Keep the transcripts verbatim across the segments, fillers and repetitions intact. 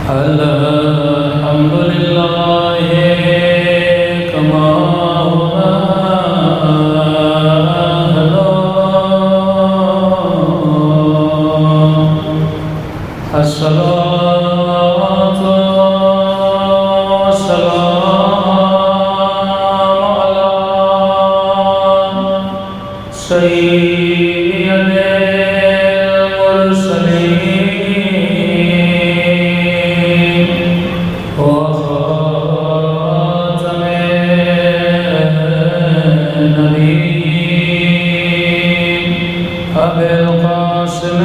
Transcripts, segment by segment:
الحمد لله كما هو أهله الصلاة والسلام على سيد المرسلين وخاتم النبيين أبي القاسم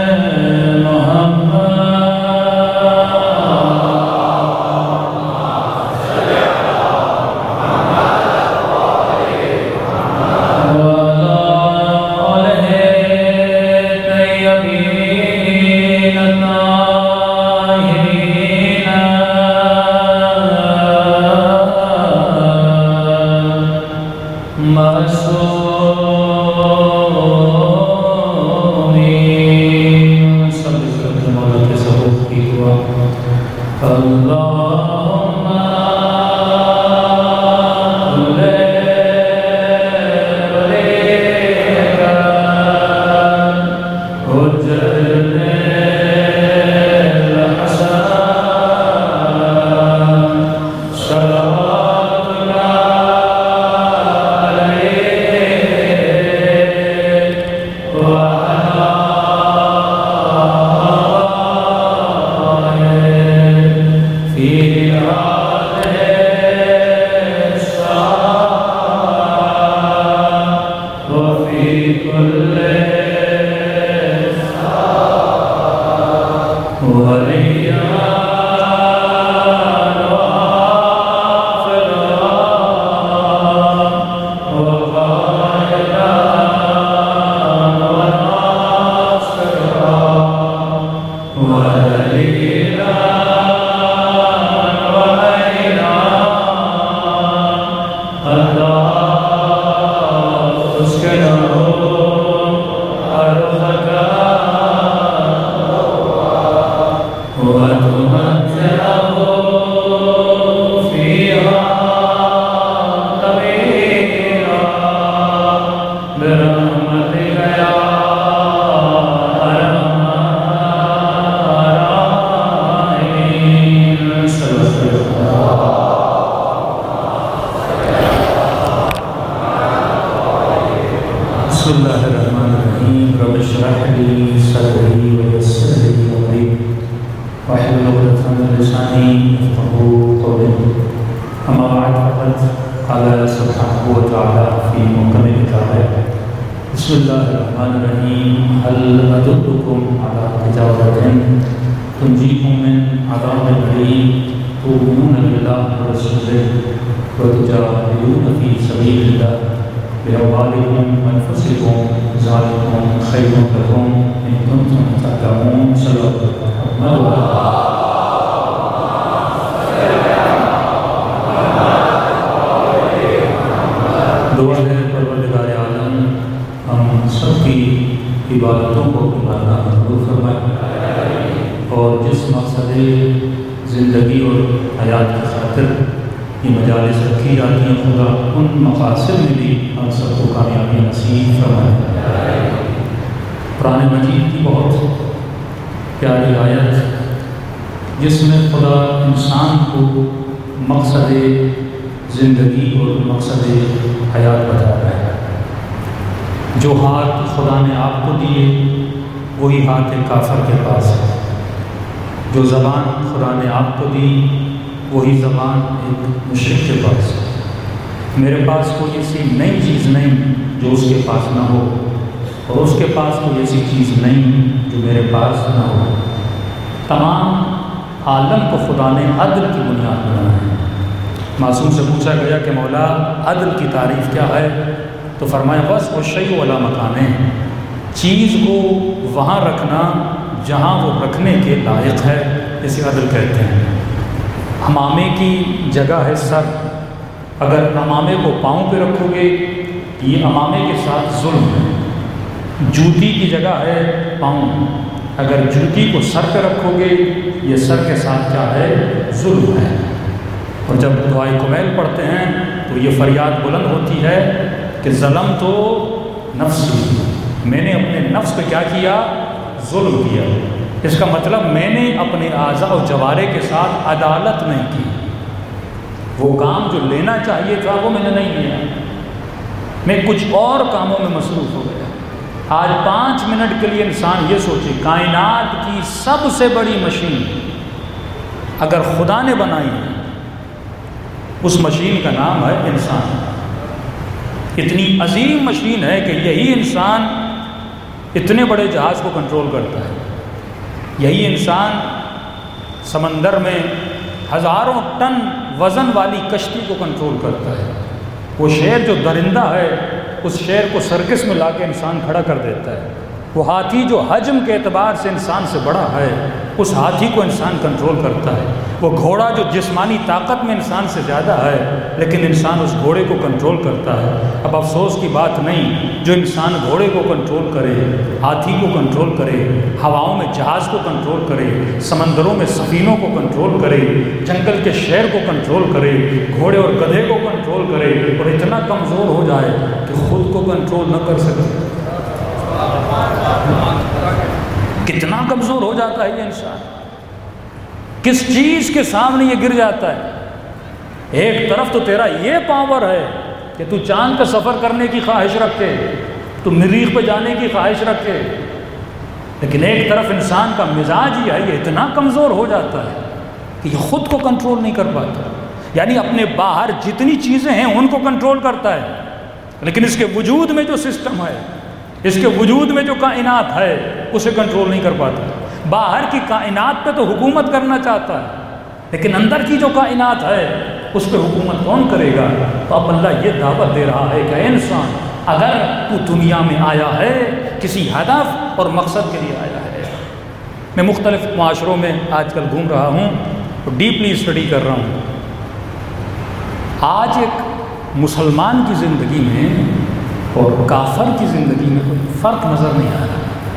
جو زبان خدا نے آپ کو دی وہی زبان ایک مشرک کے پاس ہے۔ میرے پاس کوئی ایسی نئی چیز نہیں جو اس کے پاس نہ ہو، اور اس کے پاس کوئی ایسی چیز نہیں جو میرے پاس نہ ہو۔ تمام عالم کو خدا نے عدل کی بنیاد پر بنایا ہے۔ معصوم سے پوچھا گیا کہ مولا عدل کی تعریف کیا ہے؟ تو فرمایا بس وہ شیء ولا مکانے، چیز کو وہاں رکھنا جہاں وہ رکھنے کے لائق ہے، اسے عدل کہتے ہیں۔ حمامے کی جگہ ہے سر، اگر امامے کو پاؤں پہ رکھو گے یہ امامے کے ساتھ ظلم ہے۔ جوتی کی جگہ ہے پاؤں، اگر جوتی کو سر پہ رکھو گے یہ سر کے ساتھ کیا ہے؟ ظلم ہے۔ اور جب دعائے کمیل پڑھتے ہیں تو یہ فریاد بلند ہوتی ہے کہ ظلم تو نفسی، میں نے اپنے نفس پہ کیا کیا؟ ظلم کیا۔ اس کا مطلب میں نے اپنے اعضاء و جوارح کے ساتھ عدالت نہیں کی، وہ کام جو لینا چاہیے تھا وہ میں نے نہیں لیا، میں کچھ اور کاموں میں مصروف ہو گیا۔ آج پانچ منٹ کے لیے انسان یہ سوچے، کائنات کی سب سے بڑی مشین اگر خدا نے بنائی ہے، اس مشین کا نام ہے انسان۔ اتنی عظیم مشین ہے کہ یہی انسان اتنے بڑے جہاز کو کنٹرول کرتا ہے، یہی انسان سمندر میں ہزاروں ٹن وزن والی کشتی کو کنٹرول کرتا ہے۔ وہ شیر جو درندہ ہے اس شیر کو سرکس میں لا کے انسان کھڑا کر دیتا ہے۔ وہ ہاتھی جو حجم کے اعتبار سے انسان سے بڑا ہے اس ہاتھی کو انسان کنٹرول کرتا ہے۔ وہ گھوڑا جو جسمانی طاقت میں انسان سے زیادہ ہے لیکن انسان اس گھوڑے کو کنٹرول کرتا ہے۔ اب افسوس کی بات نہیں، جو انسان گھوڑے کو کنٹرول کرے، ہاتھی کو کنٹرول کرے، ہواؤں میں جہاز کو کنٹرول کرے، سمندروں میں سفینوں کو کنٹرول کرے، جنگل کے شیر کو کنٹرول کرے، گھوڑے اور گدھے کو کنٹرول کرے اور اتنا کمزور ہو جائے کہ خود کو کنٹرول نہ کر سکے، کتنا کمزور ہو جاتا ہے یہ انسان، کس چیز کے سامنے یہ گر جاتا ہے۔ ایک طرف تو تیرا یہ پاور ہے کہ تو چاند کا سفر کرنے کی خواہش رکھے، تو مریخ پہ جانے کی خواہش رکھے، لیکن ایک طرف انسان کا مزاج ہی ہے یہ اتنا کمزور ہو جاتا ہے کہ یہ خود کو کنٹرول نہیں کر پاتا۔ یعنی اپنے باہر جتنی چیزیں ہیں ان کو کنٹرول کرتا ہے لیکن اس کے وجود میں جو سسٹم ہے، اس کے وجود میں جو کائنات ہے اسے کنٹرول نہیں کر پاتا۔ باہر کی کائنات پہ تو حکومت کرنا چاہتا ہے لیکن اندر کی جو کائنات ہے اس پہ حکومت کون کرے گا؟ تو اب اللہ یہ دعوت دے رہا ہے کہ اے انسان، اگر تو دنیا میں آیا ہے کسی ہدف اور مقصد کے لیے آیا ہے۔ میں مختلف معاشروں میں آج کل گھوم رہا ہوں اور ڈیپلی اسٹڈی کر رہا ہوں۔ آج ایک مسلمان کی زندگی میں اور کافر کی زندگی میں کوئی فرق نظر نہیں آ رہا۔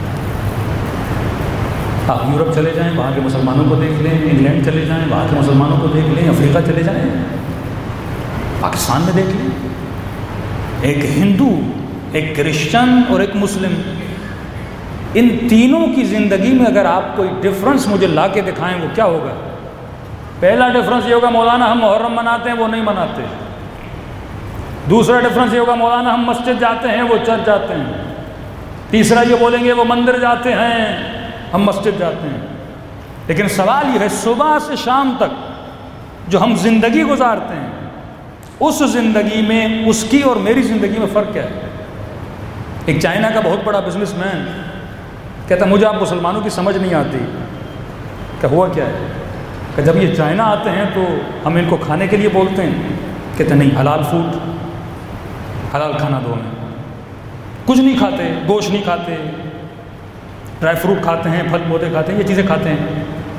آپ یورپ چلے جائیں، وہاں کے مسلمانوں کو دیکھ لیں، انگلینڈ چلے جائیں، وہاں کے مسلمانوں کو دیکھ لیں، افریقہ چلے جائیں، پاکستان میں دیکھ لیں، ایک ہندو، ایک کرسچن اور ایک مسلم، ان تینوں کی زندگی میں اگر آپ کوئی ڈفرنس مجھے لا کے دکھائیں وہ کیا ہوگا؟ پہلا ڈفرنس یہ ہوگا مولانا ہم محرم مناتے ہیں، وہ نہیں مناتے۔ دوسرا ڈفرنس یہ ہوگا مولانا ہم مسجد جاتے ہیں، وہ چرچ جاتے ہیں۔ تیسرا یہ بولیں گے وہ مندر جاتے ہیں، ہم مسجد جاتے ہیں۔ لیکن سوال یہ ہے صبح سے شام تک جو ہم زندگی گزارتے ہیں اس زندگی میں اس کی اور میری زندگی میں فرق کیا ہے؟ ایک چائنا کا بہت بڑا بزنس مین کہتا مجھے آپ مسلمانوں کی سمجھ نہیں آتی کہ ہوا کیا ہے، کہ جب یہ چائنا آتے ہیں تو ہم ان کو کھانے کے لیے بولتے ہیں، کہتے نہیں حلال فوڈ، حلال کھانا دو ہمیں، کچھ نہیں کھاتے، گوشت نہیں کھاتے، ڈرائی فروٹ کھاتے ہیں، پھل پودے کھاتے ہیں، یہ چیزیں کھاتے ہیں۔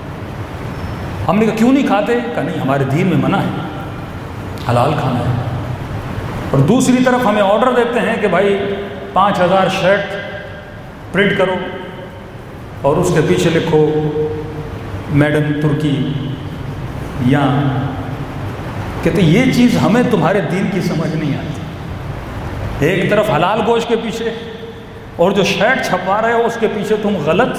ہم نے کہا کیوں نہیں کھاتے؟ کہا نہیں ہمارے دین میں منع ہے، حلال کھانا ہے۔ اور دوسری طرف ہمیں آرڈر دیتے ہیں کہ بھائی پانچ ہزار شرٹ پرنٹ کرو اور اس کے پیچھے لکھو میڈ ان ترکی، یا کہتے یہ چیز ہمیں تمہارے دین کی سمجھ نہیں آتی۔ ایک طرف حلال گوشت کے پیچھے اور جو شرٹ چھپوا رہے ہو اس کے پیچھے تم غلط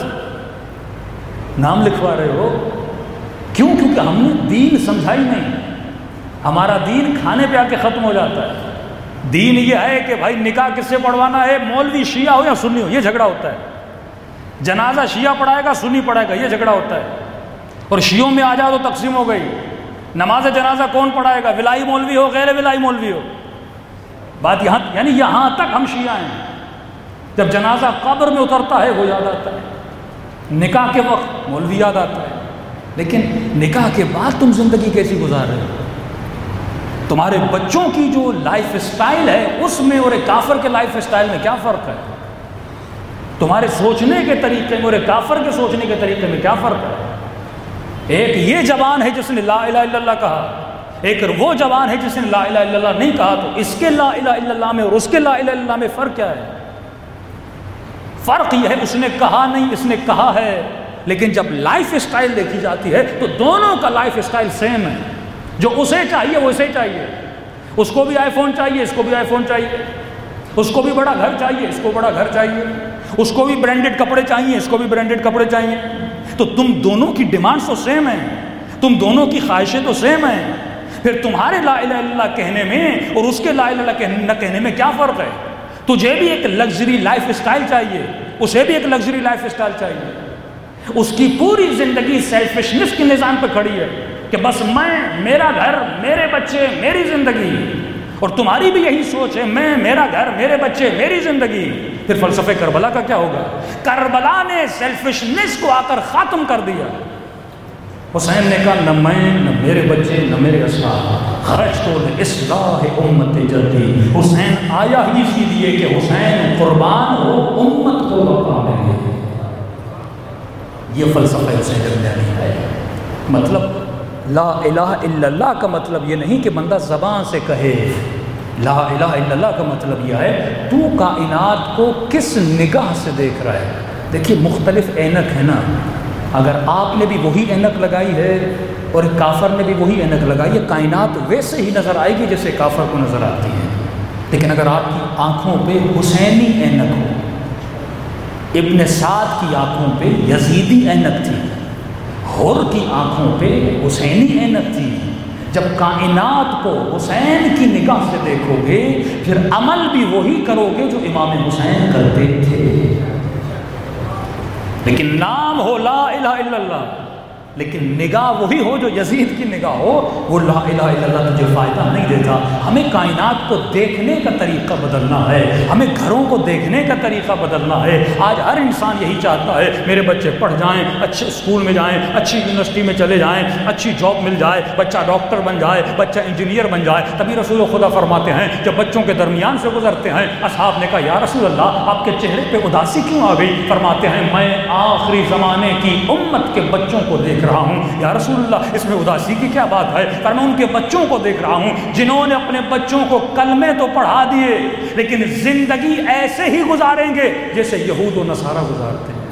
نام لکھوا رہے ہو، کیوں؟ کیونکہ ہم نے دین سمجھائی نہیں۔ ہمارا دین کھانے پہ آ کے ختم ہو جاتا ہے۔ دین یہ ہے کہ بھائی نکاح کس سے پڑھوانا ہے، مولوی شیعہ ہو یا سنی ہو، یہ جھگڑا ہوتا ہے۔ جنازہ شیعہ پڑھائے گا سنی پڑھائے گا، یہ جھگڑا ہوتا ہے۔ اور شیعوں میں آ جاؤ تو تقسیم ہو گئی، نماز جنازہ کون پڑھائے گا، ولائی مولوی ہو غیر ولائی مولوی ہو۔ بات یہاں یعنی یہاں تک ہم شیعہ ہیں۔ جب جنازہ قبر میں اترتا ہے وہ یاد آتا ہے، نکاح کے وقت مولوی یاد آتا ہے، لیکن نکاح کے بعد تم زندگی کیسی گزار رہے ہو؟ تمہارے بچوں کی جو لائف سٹائل ہے اس میں اور ایک کافر کے لائف سٹائل میں کیا فرق ہے؟ تمہارے سوچنے کے طریقے میں اور ایک کافر کے سوچنے کے طریقے میں کیا فرق ہے؟ ایک یہ زبان ہے جس نے لا الہ الا اللہ کہا، ایک وہ زبان ہے جس نے لا الہ الا اللہ نہیں کہا، تو اس کے لا الہ الا اللہ میں اور اس کے لا الہ الا اللہ میں فرق کیا ہے؟ فرق یہ ہے اس نے کہا نہیں، اس نے کہا ہے، لیکن جب لائف اسٹائل دیکھی جاتی ہے تو دونوں کا لائف اسٹائل سیم ہے. جو اسے چاہیے وہ اسے چاہیے. اس کو بھی آئی فون چاہیے، اس کو بھی آئی فون چاہیے. اس کو بھی بڑا گھر چاہیے، اس کو بڑا گھر چاہیے. اس کو بھی برانڈڈ کپڑے چاہیے، اس کو بھی برانڈڈ کپڑے چاہیے. تو تم دونوں کی ڈیمانڈ تو سیم ہیں، تم دونوں کی خواہشیں تو سیم ہیں. پھر تمہارے لا الہ الا اللہ کہنے میں اور اس کے لا الہ الا اللہ نہ کہنے میں کیا فرق ہے؟ تجھے بھی ایک لگژری لائف اسٹائل چاہیے، اسے بھی ایک لگژری لائف اسٹائل چاہیے. اس کی پوری زندگی سیلفشنس کے نظام پہ کھڑی ہے کہ بس میں، میرا گھر، میرے بچے، میری زندگی. اور تمہاری بھی یہی سوچ ہے، میں، میرا گھر، میرے بچے، میری زندگی. پھر فلسفہ کربلا کا کیا ہوگا؟ کربلا نے سیلفشنس کو آ کر ختم کر دیا. حسین نے کہا نہ میں، نہ میرے بچے، نہ میرے اصحاب، خرجت لاصلاح امت جدی. حسین آیا ہی اسی لیے کہ حسین قربان ہو امت کو بقا ملے. یہ فلسفہ حسین ابن ہے. مطلب لا الہ الا اللہ کا مطلب یہ نہیں کہ بندہ زبان سے کہے. لا الہ الا اللہ کا مطلب یہ ہے تو کائنات کو کس نگاہ سے دیکھ رہا ہے. دیکھیے مختلف اینک ہے نا. اگر آپ نے بھی وہی اینک لگائی ہے اور کافر نے بھی وہی اینک لگائی ہے، کائنات ویسے ہی نظر آئے گی جیسے کافر کو نظر آتی ہے. لیکن اگر آپ کی آنکھوں پہ حسینی اینک ہو، ابن سعد کی آنکھوں پہ یزیدی اینک تھی، حر کی آنکھوں پہ حسینی اینک تھی. جب کائنات کو حسین کی نگاہ سے دیکھو گے پھر عمل بھی وہی کرو گے جو امام حسین کرتے تھے. لیکن نام ہو لا الہ الا اللہ، لیکن نگاہ وہی ہو جو یزید کی نگاہ ہو، وہ لا الہ الا اللہ تجھے فائدہ نہیں دیتا. ہمیں کائنات کو دیکھنے کا طریقہ بدلنا ہے، ہمیں گھروں کو دیکھنے کا طریقہ بدلنا ہے. آج ہر انسان یہی چاہتا ہے میرے بچے پڑھ جائیں، اچھے اسکول میں جائیں، اچھی یونیورسٹی میں چلے جائیں، اچھی جاب مل جائے، بچہ ڈاکٹر بن جائے، بچہ انجینئر بن جائے. تبھی رسول خدا فرماتے ہیں جب بچوں کے درمیان سے گزرتے ہیں، اصحاب نے کہا یا رسول اللہ آپ کے چہرے پہ اداسی کیوں آ گئی؟ فرماتے ہیں میں آخری زمانے کی امت کے بچوں کو دیکھ رہا ہوں. یا رسول اللہ اس میں اداسی کی کیا بات ہے؟ پر میں ان کے بچوں کو دیکھ رہا ہوں جنہوں نے اپنے بچوں کو کلمے تو پڑھا دیے لیکن زندگی ایسے ہی گزاریں گے جیسے یہود و نصارہ گزارتے ہیں.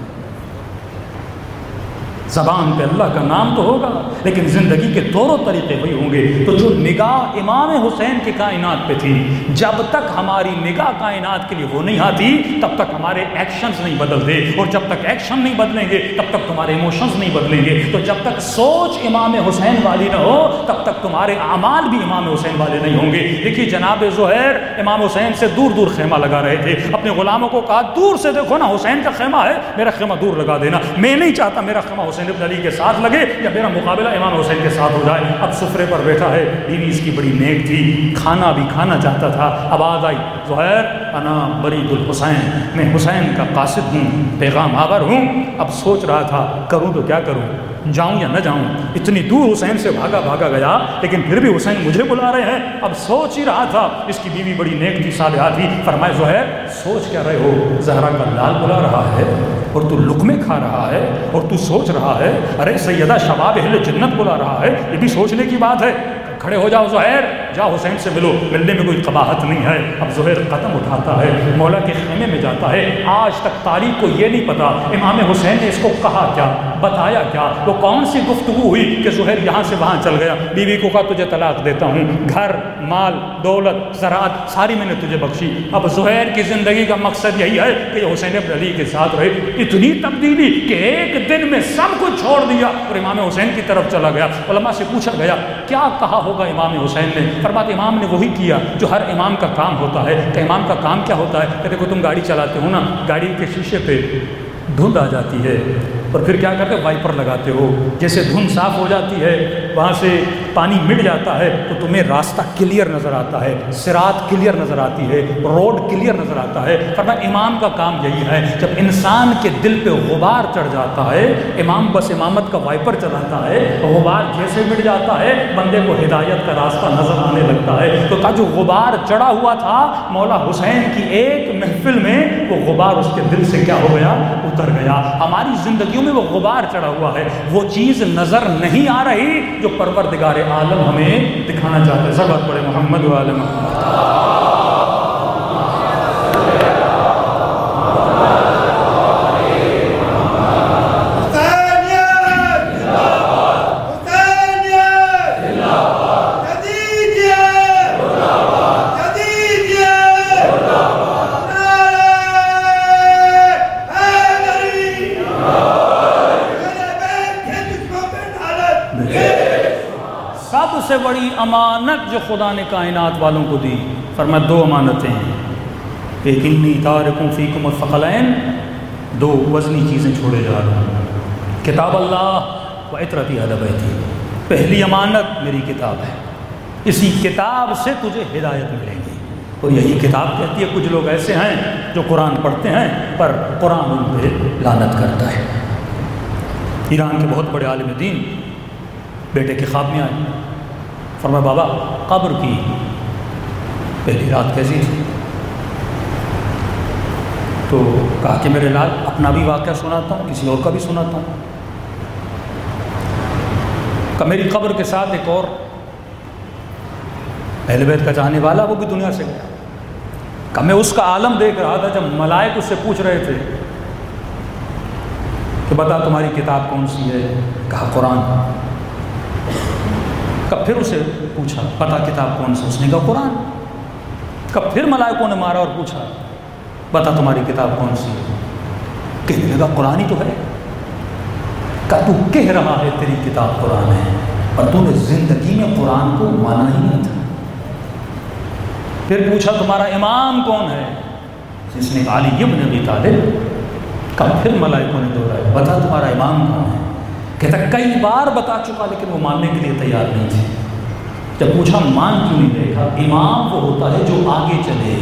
زبان پہ اللہ کا نام تو ہوگا لیکن زندگی کے طور و طریقے وہی ہوں گے. تو جو نگاہ امام حسین کی کائنات پہ تھی، جب تک ہماری نگاہ کائنات کے لیے وہ نہیں آتی تب تک ہمارے ایکشنز نہیں بدلتے، اور جب تک ایکشن نہیں بدلیں گے تب تک تمہارے ایموشنز نہیں بدلیں گے. تو جب تک سوچ امام حسین والی نہ ہو تب تک تمہارے اعمال بھی امام حسین والے نہیں ہوں گے. دیکھیے جناب زہیر امام حسین سے دور دور خیمہ لگا رہے تھے. اپنے غلاموں کو کہا دور سے دیکھو نا، حسین کا خیمہ ہے، میرا خیمہ دور لگا دینا. میں نہیں چاہتا میرا خیمہ حسین ابن علی کے ساتھ لگے یا میرا مقابلہ امام حسین کے ساتھ ہو جائے. اب سفرے پر بیٹھا ہے، بیوی اس کی بڑی نیک تھی، کھانا بھی کھانا چاہتا تھا. آواز آئی زہیر انا برید الحسین، میں حسین کا قاصد ہوں، پیغام آور ہوں. اب سوچ رہا تھا کروں تو کیا کروں، جاؤں یا نہ جاؤں. اتنی دور حسین سے بھاگا بھاگا گیا لیکن پھر بھی حسین مجھے بلا رہے ہیں. اب سوچ ہی رہا تھا. اس کی بیوی بڑی نیک تھی، صالحہ تھی. فرمائے زہیر سوچ کیا رہے ہو، زہرا کا لال بلا رہا ہے اور تو لقمے کھا رہا ہے اور تو سوچ رہا ہے ارے سیدہ شباب اہل جنت بلا رہا ہے، یہ بھی سوچنے کی بات ہے. کھڑے ہو جاؤ زہیر، جاؤ حسین سے ملو. ملنے میں کوئی قباحت نہیں ہے. اب زہیر قدم اٹھاتا ہے، مولا کے خیمے میں جاتا ہے. آج تک تاریخ کو یہ نہیں پتا امام حسین نے اس کو کہا کیا، بتایا کیا، وہ کون سی گفتگو ہوئی کہ زہیر یہاں سے وہاں چل گیا. بیوی کو کہا تجھے طلاق دیتا ہوں، گھر مال دولت زراعت ساری میں نے تجھے بخشی. اب زہیر کی زندگی کا مقصد یہی ہے کہ یہ حسین ابن علی کے ساتھ رہے. اتنی تبدیلی کہ ایک دن میں سب کچھ چھوڑ دیا اور امام حسین کی طرف چلا گیا. علماء سے پوچھا گیا کیا کہا ہوگا امام حسین نے؟ فرماتے امام نے وہی کیا جو ہر امام کا کام ہوتا ہے. کہ امام کا کام کیا ہوتا ہے؟ کہ دیکھو تم گاڑی چلاتے ہو نا، گاڑی کے شیشے پہ دھند آ جاتی ہے اور پھر کیا کرتے وائپر لگاتے ہو، جیسے دھند صاف ہو جاتی ہے وہاں سے پانی مٹ جاتا ہے تو تمہیں راستہ کلیئر نظر آتا ہے، صراط کلیئر نظر آتی ہے، روڈ کلیئر نظر آتا ہے. فرمایا امام کا کام یہی ہے. جب انسان کے دل پہ غبار چڑھ جاتا ہے امام بس امامت کا وائپر چلاتا ہے، غبار جیسے مٹ جاتا ہے بندے کو ہدایت کا راستہ نظر آنے لگتا ہے. تو کا جو غبار چڑھا ہوا تھا مولا حسین کی ایک محفل میں وہ غبار اس کے دل سے کیا ہو گیا، اتر گیا. ہماری زندگیوں میں وہ غبار چڑھا ہوا ہے، وہ چیز نظر نہیں آ رہی جو پروردگار عالم ہمیں دکھانا چاہتے ہیں. سب پڑھے محمد و آل محمد. سے بڑی امانت جو خدا نے کائنات والوں کو دی، فرمایا دو امانتیں ہیں، ایک انی تارکم فیکم الثقلین، دو وزنی چیزیں چھوڑے جا رہا ہوں، کتاب اللہ و عطرتی اہل بیتی۔ پہلی امانت میری کتاب ہے، اسی کتاب سے تجھے ہدایت ملے گی۔ اور یہی کتاب کہتی ہے کچھ لوگ ایسے ہیں جو قرآن پڑھتے ہیں پر قرآن ان پہ لعنت کرتا ہے۔ ایران کے بہت بڑے عالم دین بیٹے کے خواب میں آئے، فرمایا بابا قبر کی پہلی رات کیسی تھی؟ تو کہا کہ میرے لال اپنا بھی واقعہ سناتا ہوں، کسی اور کا بھی سناتا ہوں۔ کہ میری قبر کے ساتھ ایک اور اہل بیت کا چاہنے والا وہ بھی دنیا سے گیا، کہ میں اس کا عالم دیکھ رہا تھا جب ملائک اس سے پوچھ رہے تھے کہ بتا تمہاری کتاب کون سی ہے؟ کہا قرآن۔ کب پھر اسے پوچھا پتا کتاب کون سی؟ اس نے کہا قرآن۔ کب پھر ملائکوں نے مارا اور پوچھا بتا تمہاری کتاب کون سی ہے؟ کہنے لگا قرآن ہی تو ہے۔ کہا تو کہہ رہا ہے تیری کتاب قرآن ہے اور تو نے زندگی میں قرآن کو مانا ہی نہیں تھا۔ پھر پوچھا تمہارا امام کون ہے؟ جس نے علی ابن ابی طالب۔ کب پھر ملائکوں نے دوہرایا بتا تمہارا امام کون ہے؟ کہتا کئی بار بتا چکا لیکن وہ ماننے کے لیے تیار نہیں تھے۔ جب پوچھا مان کیوں نہیں دیکھا؟ امام وہ ہوتا ہے جو آگے چلے،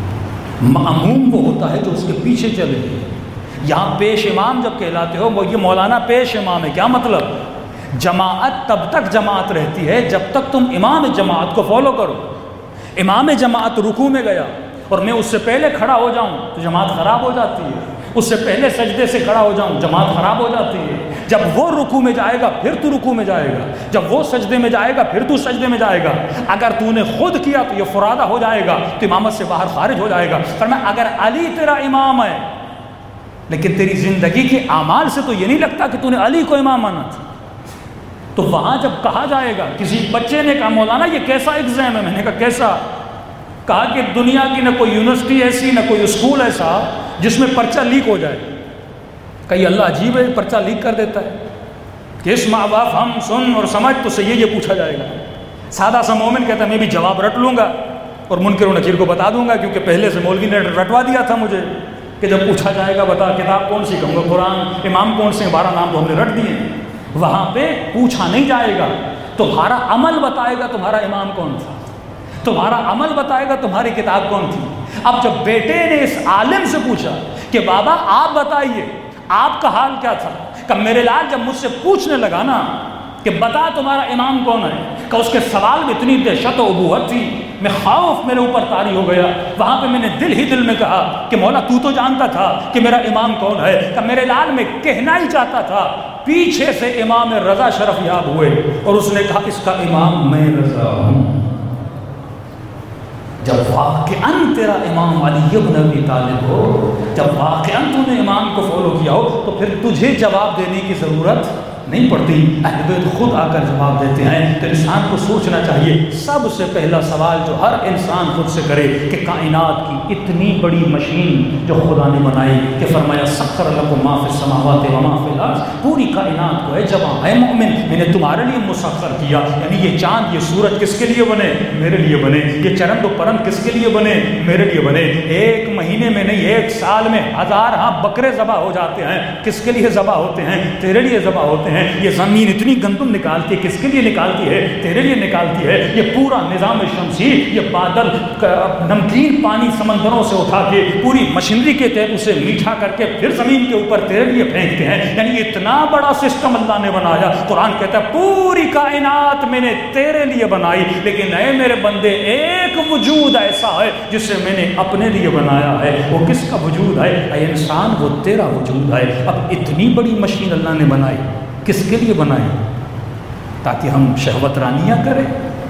مأموم وہ ہوتا ہے جو اس کے پیچھے چلے۔ یہاں پیش امام جب کہلاتے ہو وہ یہ مولانا پیش امام ہے، کیا مطلب؟ جماعت تب تک جماعت رہتی ہے جب تک تم امام جماعت کو فالو کرو۔ امام جماعت رکوع میں گیا اور میں اس سے پہلے کھڑا ہو جاؤں تو جماعت خراب ہو جاتی ہے، اس سے پہلے سجدے سے کھڑا ہو جاؤں جماعت خراب ہو جاتی ہے۔ جب وہ رکوع میں جائے گا پھر تو رکوع میں جائے گا، جب وہ سجدے میں جائے گا پھر تو سجدے میں جائے گا۔ اگر تو نے خود کیا تو یہ فرادہ ہو جائے گا، تو امامت سے باہر خارج ہو جائے گا۔ فرمایا اگر علی تیرا امام ہے لیکن تیری زندگی کے اعمال سے تو یہ نہیں لگتا کہ تو نے علی کو امام مانا تھا، تو وہاں جب کہا جائے گا، کسی بچے نے کہا مولانا یہ کیسا ایگزام ہے؟ میں نے کہا کیسا؟ کہا کہ دنیا کی نہ کوئی یونیورسٹی ایسی نہ کوئی اسکول ایسا جس میں پرچہ لیک ہو جائے۔ کہیں اللہ عجیب ہے پرچہ لیک کر دیتا ہے کہ اس ماں باپ ہم سن اور سمجھ تو سے یہ پوچھا جائے گا۔ سادہ سا مومن کہتا ہے میں بھی جواب رٹ لوں گا اور منکر و نکیر کو بتا دوں گا، کیونکہ پہلے سے مولوی نے رٹوا دیا تھا مجھے کہ جب پوچھا جائے گا بتا کتاب کون سی، کہوں گا قرآن، امام کون سے، بارہ نام تو ہم نے رٹ دیے۔ وہاں پہ پوچھا نہیں جائے گا، تمہارا عمل بتائے گا تمہارا امام کون تھا، تمہارا عمل بتائے گا تمہاری کتاب کون تھی۔ اب جب بیٹے نے اس عالم سے پوچھا کہ بابا آپ بتائیے آپ کا حال کیا تھا، کہ میرے لال جب مجھ سے پوچھنے لگا نا کہ بتا تمہارا امام کون ہے، کہ اس کے سوال میں اتنی دہشت و ابوت تھی، میں خوف میرے اوپر طاری ہو گیا۔ وہاں پہ میں نے دل ہی دل میں کہا کہ مولا تو تو جانتا تھا کہ میرا امام کون ہے، کہ میرے لال میں کہنا ہی چاہتا تھا۔ پیچھے سے امام رضا شرف یاب ہوئے اور اس نے کہا اس کا امام میں رضا ہوں۔ جب واقعاً تیرا امام علی ابن ابی طالب ہو، جب واقعاً تو نے امام کو فالو کیا ہو، تو پھر تجھے جواب دینے کی ضرورت نہیں پڑتی، اہل بیت خود آ کر جواب دیتے ہیں۔ تو انسان کو سوچنا چاہیے، سب سے پہلا سوال جو ہر انسان خود سے کرے کہ کائنات کی اتنی بڑی مشین جو خدا نے بنائی، کہ فرمایا سخر لکم ما فی السماوات و ما فی الارض، پوری کائنات کو ہے جمع ہے مومن میں نے تمہارے لیے مسخر کیا۔ یعنی یہ چاند یہ سورج کس کے لیے بنے؟ میرے لیے بنے۔ یہ چرند و پرند کس کے لیے بنے؟ میرے لیے بنے۔ ایک مہینے میں نہیں ایک سال میں ہزار ہاں بکرے ذبح ہو جاتے ہیں، کس کے لیے ذبح ہوتے ہیں؟ تیرے لیے ذبح ہوتے ہیں۔ یہ زمین اتنی گندم نکالتی ہے، کس کے لیے نکالتی ہے؟ تیرے لیے نکالتی ہے۔ یہ پورا نظام شمسی، یہ بادل نمکین پانی سمندروں سے اٹھا کے پوری مشینری کے تحت اسے میٹھا کر کے پھر زمین کے اوپر تیرے لیے پھینکتے ہیں۔ یعنی اتنا بڑا سسٹم اللہ نے بنایا۔ قرآن کہتا ہے پوری کائنات میں نے تیرے لیے بنائی، لیکن اے میرے بندے ایک وجود ایسا ہے جسے میں نے اپنے لیے بنایا ہے۔ وہ کس کا وجود ہے؟ اے انسان وہ تیرا وجود ہے۔ اب اتنی بڑی مشین اللہ نے بنائی، کس کے لیے بنائے؟ تاکہ ہم شہوت رانیاں کریں،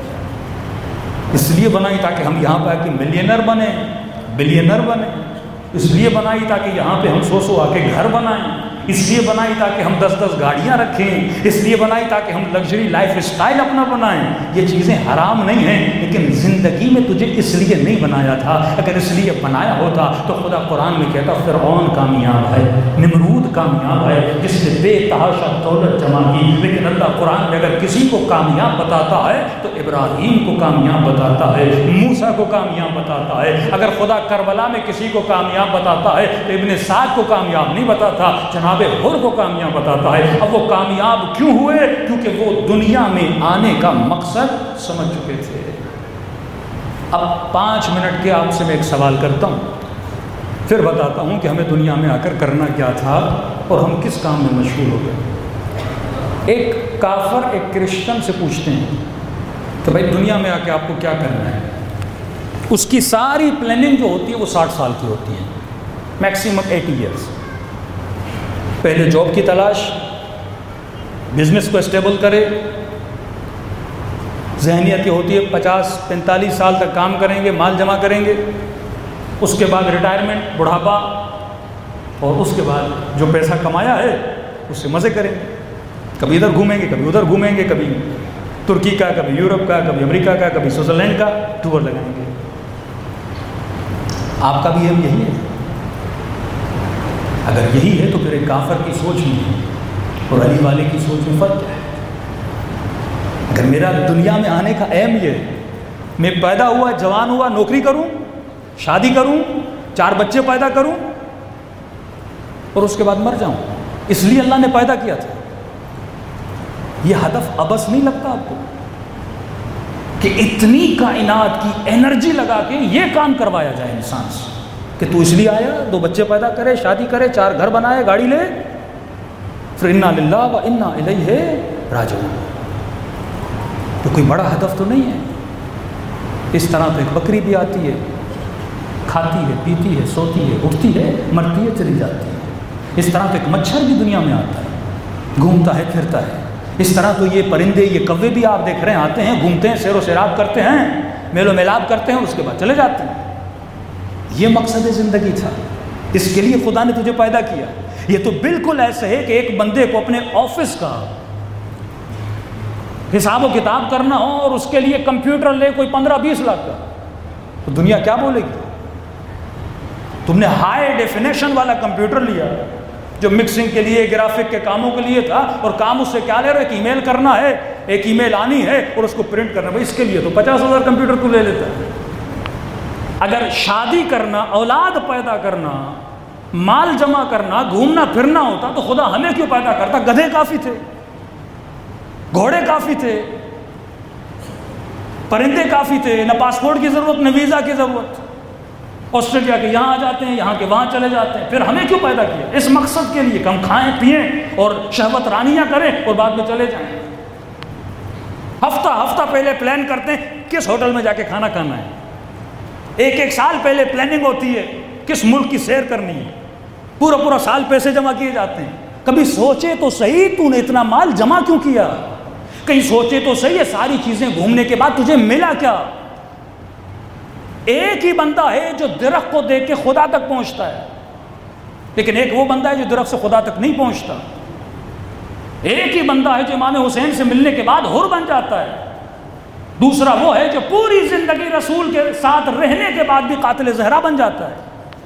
اس لیے بنائی تاکہ ہم یہاں پہ آ کے ملینر بنیں، بلینر بنیں، اس لیے بنائی تاکہ یہاں پہ ہم سو سو آ کے گھر بنائیں، اس لیے بنائی تاکہ ہم دس دس گاڑیاں رکھیں، اس لیے بنائی تاکہ ہم لگژری لائف اسٹائل اپنا بنائیں۔ یہ چیزیں حرام نہیں ہیں، لیکن زندگی میں تجھے اس لیے نہیں بنایا تھا۔ اگر اس لیے بنایا ہوتا تو خدا قرآن میں کہتا فرعون کامیاب ہے، نمرود کامیاب ہے جس نے بے تحاشا دولت جمع کی۔ لیکن اللہ قرآن میں اگر کسی کو کامیاب بتاتا ہے تو ابراہیم کو کامیاب بتاتا ہے، موسیٰ کو کامیاب بتاتا ہے۔ اگر خدا کربلا میں کسی کو کامیاب بتاتا ہے تو ابن سعد کو کامیاب نہیں بتاتا، جناب حر کو کامیاب بتاتا ہے۔ اب وہ کامیاب کیوں ہوئے؟ کیونکہ وہ دنیا میں آنے کا مقصد سمجھ چکے تھے۔ اب پانچ منٹ کے آپ سے میں ایک سوال کرتا ہوں، پھر بتاتا ہوں کہ ہمیں دنیا میں آ کر کرنا کیا تھا اور ہم کس کام میں مشغول ہو گئے۔ ایک کافر ایک کرسچن سے پوچھتے ہیں کہ بھائی دنیا میں آ کے آپ کو کیا کرنا ہے؟ اس کی ساری پلاننگ جو ہوتی ہے وہ ساٹھ سال کی ہوتی ہے، میکسیمم ایٹی ایئرس۔ پہلے جاب کی تلاش، بزنس کو اسٹیبل کرے، ذہنیت یہ ہوتی ہے پچاس پینتالیس سال تک کام کریں گے، مال جمع کریں گے، اس کے بعد ریٹائرمنٹ، بڑھاپا، اور اس کے بعد جو پیسہ کمایا ہے اس سے مزے کریں گے۔ کبھی ادھر گھومیں گے، کبھی ادھر گھومیں گے، کبھی ترکی کا، کبھی یورپ کا، کبھی امریکہ کا، کبھی سوئٹزرلینڈ کا ٹور لگائیں گے۔ آپ کا بھی ایم یہی ہے؟ اگر یہی ہے تو پھر ایک کافر کی سوچ میں اور علی والے کی سوچ میں فرق ہے۔ اگر میرا دنیا میں آنے کا ایم یہ ہے، میں پیدا ہوا، جوان ہوا، نوکری کروں، شادی کروں، چار بچے پیدا کروں اور اس کے بعد مر جاؤں، اس لیے اللہ نے پیدا کیا تھا، یہ ہدف ابس نہیں لگتا آپ کو کہ اتنی کائنات کی انرجی لگا کے یہ کام کروایا جائے انسان سے کہ تو اس لیے آیا، دو بچے پیدا کرے، شادی کرے، چار گھر بنائے، گاڑی لے، پھر انا للہ و انا الیہ راجعون۔ تو کوئی بڑا ہدف تو نہیں ہے۔ اس طرح تو ایک بکری بھی آتی ہے، کھاتی ہے، پیتی ہے، سوتی ہے، اٹھتی ہے، مرتی ہے، چلی جاتی ہے۔ اس طرح تو ایک مچھر بھی دنیا میں آتا ہے، گھومتا ہے، پھرتا ہے۔ اس طرح تو یہ پرندے، یہ کوے بھی آپ دیکھ رہے ہیں، آتے ہیں، گھومتے ہیں، سیر و سیراب کرتے ہیں، میل و میلاب کرتے ہیں اور اس کے بعد چلے جاتے ہیں۔ یہ مقصد زندگی تھا، اس کے لیے خدا نے تجھے پیدا کیا۔ یہ تو بالکل ایسے ہے کہ ایک بندے کو اپنے آفس کا حساب و کتاب کرنا ہو اور اس کے لیے کمپیوٹر لے کوئی پندرہ بیس لاکھ کا، تو دنیا کیا بولے گی؟ تم نے ہائی ڈیفینیشن والا کمپیوٹر لیا جو مکسنگ کے لیے، گرافک کے کاموں کے لیے تھا، اور کام اس سے کیا لے رہے؟ ایک ای میل کرنا ہے، ایک ای میل آنی ہے اور اس کو پرنٹ کرنا ہے۔ بھائی اس کے لیے تو پچاس ہزار کمپیوٹر تو لے لیتا ہے۔ اگر شادی کرنا، اولاد پیدا کرنا، مال جمع کرنا، گھومنا پھرنا ہوتا تو خدا ہمیں کیوں پیدا کرتا؟ گدھے کافی تھے، گھوڑے کافی تھے، پرندے کافی تھے، نہ پاسپورٹ کی ضرورت، نہ ویزا کی ضرورت۔ آسٹریلیا کے یہاں آ جاتے ہیں، یہاں کے وہاں چلے جاتے ہیں۔ پھر ہمیں کیوں پیدا کیا؟ اس مقصد کے لیے کہ ہم کھائیں پئیں اور شہوت رانیاں کریں اور بعد میں چلے جائیں۔ ہفتہ ہفتہ پہلے پلان کرتے ہیں کس ہوٹل میں جا کے کھانا کھانا ہے، ایک ایک سال پہلے پلاننگ ہوتی ہے کس ملک کی سیر کرنی ہے، پورا پورا سال پیسے جمع کیے جاتے ہیں۔ کبھی سوچے تو صحیح تو نے اتنا مال جمع کیوں کیا؟ کہیں سوچے تو صحیح یہ ساری چیزیں گھومنے کے بعد تجھے ملا کیا؟ ایک ہی بندہ ہے جو درخت کو دیکھ کے خدا تک پہنچتا ہے، لیکن ایک وہ بندہ ہے جو درخت سے خدا تک نہیں پہنچتا۔ ایک ہی بندہ ہے جو امام حسین سے ملنے کے بعد حر بن جاتا ہے، دوسرا وہ ہے جو پوری زندگی رسول کے ساتھ رہنے کے بعد بھی قاتل زہرا بن جاتا ہے۔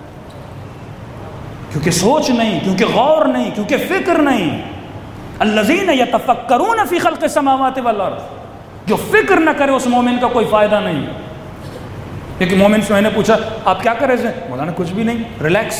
کیونکہ سوچ نہیں، کیونکہ غور نہیں، کیونکہ فکر نہیں۔ الذین یتفکرون فی خلق السماوات والارض، جو فکر نہ کرے اس مومن کا کوئی فائدہ نہیں۔ ایک مومن سے میں نے پوچھا آپ کیا کر رہے تھے؟ مولانا کچھ بھی نہیں، ریلیکس۔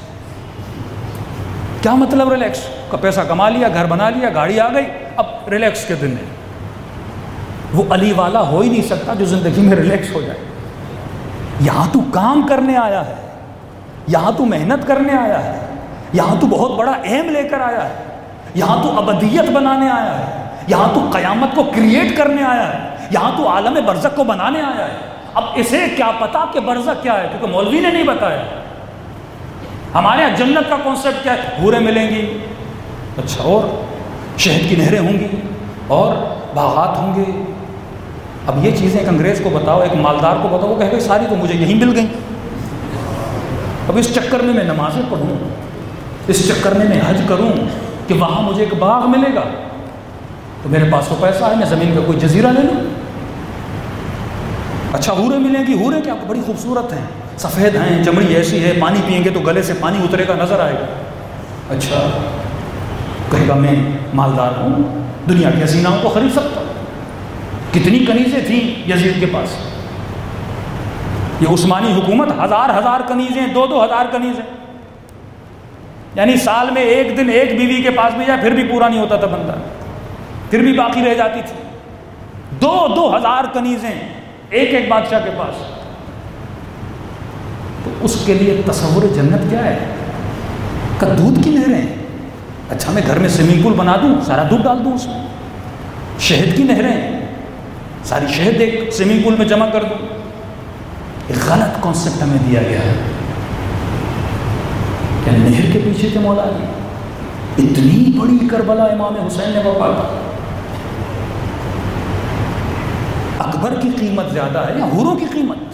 کیا مطلب ریلیکس؟ کا پیسہ کما لیا، گھر بنا لیا، گاڑی آ گئی، اب ریلیکس کے دن ہے۔ وہ علی والا ہو ہی نہیں سکتا جو زندگی میں ریلیکس ہو جائے۔ یہاں تو کام کرنے آیا ہے، یہاں تو محنت کرنے آیا ہے، یہاں تو بہت بڑا ایم لے کر آیا ہے، یہاں تو ابدیت بنانے آیا ہے، یہاں تو قیامت کو کریٹ کرنے آیا ہے، یہاں تو عالم برزخ کو بنانے آیا ہے۔ اب اسے کیا پتا کہ برزخ کیا ہے، کیونکہ مولوی نے نہیں بتایا۔ ہمارے یہاں جنت کا کانسیپٹ کیا ہے؟ حوریں ملیں گی، اچھا، اور شہد کی نہریں ہوں گی اور باغات ہوں گے۔ اب یہ چیزیں ایک انگریز کو بتاؤ، ایک مالدار کو بتاؤ، وہ کہے گا ساری تو مجھے یہیں مل گئیں، اب اس چکر میں میں نمازیں پڑھوں، اس چکر میں میں حج کروں کہ وہاں مجھے ایک باغ ملے گا، تو میرے پاس تو پیسہ ہے، میں زمین کا کوئی جزیرہ لے لوں۔ اچھا حوریں ملیں گی، حوریں کیا بڑی خوبصورت ہیں، سفید ہیں، چمڑی ایسی ہے، پانی پئیں گے تو گلے سے پانی اترے گا، نظر آئے گا۔ اچھا کہے گا میں مالدار ہوں، دنیا کے حسیناؤں کو خرید سکتا ہوں۔ کتنی کنیزیں تھیں یزید کے پاس، یہ عثمانی حکومت ہزار ہزار کنیزیں، دو دو ہزار کنیزیں، یعنی سال میں ایک دن ایک بیوی کے پاس بھی جائے پھر بھی پورا نہیں ہوتا تھا بندہ، پھر بھی باقی رہ جاتی تھی۔ دو دو ہزار کنیزیں ایک ایک بادشاہ کے پاس، تو اس کے لیے تصور جنت کیا ہے؟ کہ دودھ کی نہریں، اچھا میں گھر میں سوئمنگ پول بنا دوں، سارا دودھ ڈال دوں اس میں، شہد کی نہریں، ساری شہد ایک سوئمنگ پول میں جمع کر دوں۔ ایک غلط کانسیپٹ ہمیں دیا گیا ہے کہ نہر کے پیچھے کے مولا علی، اتنی بڑی کربلا امام حسین نے برپا کی، اکبر کی قیمت زیادہ ہے یا حوروں کی قیمت؟